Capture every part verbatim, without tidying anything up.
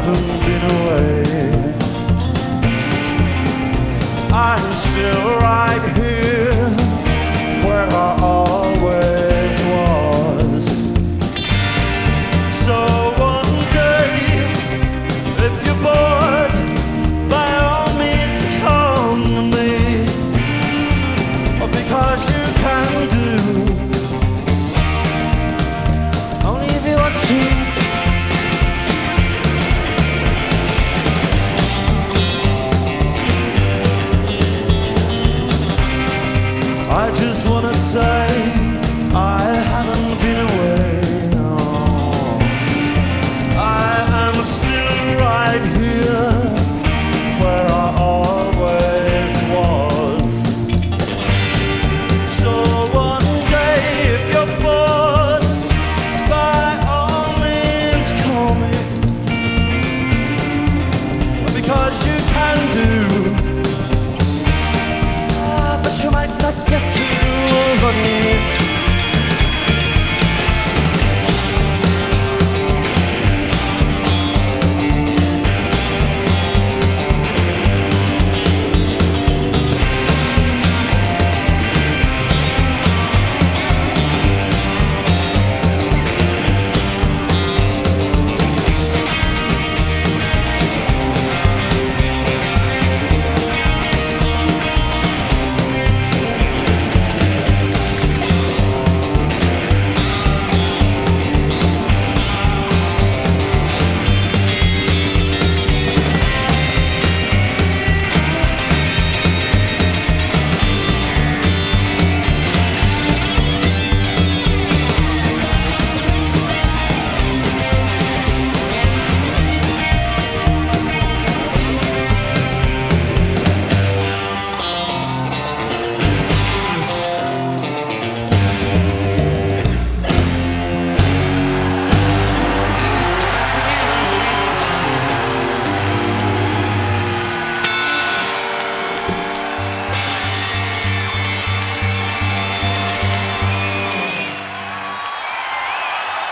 haven't been away. I'm still right here where I always was. So one day, if you're bored, by all means come to me, because you can do, only if you want to. I just wanna say I haven't been away. No. I am still right here where I always was. So one day if you're bored, by all means call me, because you can do, but you might not get to money.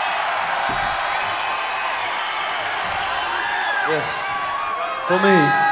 Yes, for me.